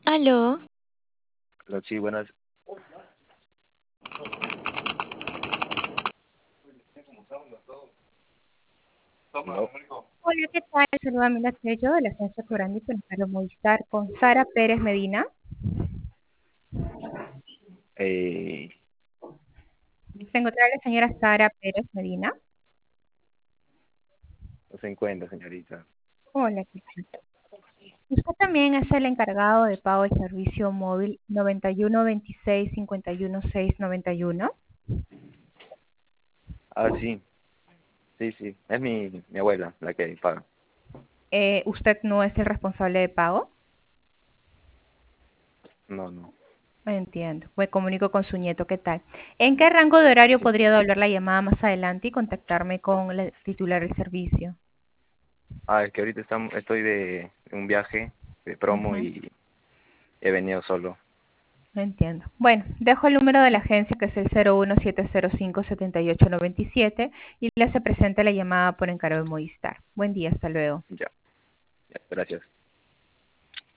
Aló, Hola, sí, buenas. No, Hola, ¿qué tal? Saluda a Mila Tello de la Agencia Corandi con Carlos Movistar con Sara Pérez Medina. eh, Se encuentra la señora Sara Pérez Medina. no se encuentra, señorita. Hola, ¿qué tal? Usted también es el encargado de pago del servicio móvil 9126-51691. Ah, sí, sí, sí. Es mi abuela la que paga. ¿Usted no es el responsable de pago? No, no. Entiendo. Me comunico con su nieto, ¿qué tal? ¿En qué rango de horario Sí. podría devolver la llamada más adelante y contactarme con la titular del servicio? Ah, es que ahorita estoy de un viaje de promo Ujú. y he venido solo. Entiendo. Bueno, dejo el número de la agencia que es el 01705-7897 y le hace presente la llamada por encargo de Movistar. Buen día, hasta luego. Ya, ya, gracias.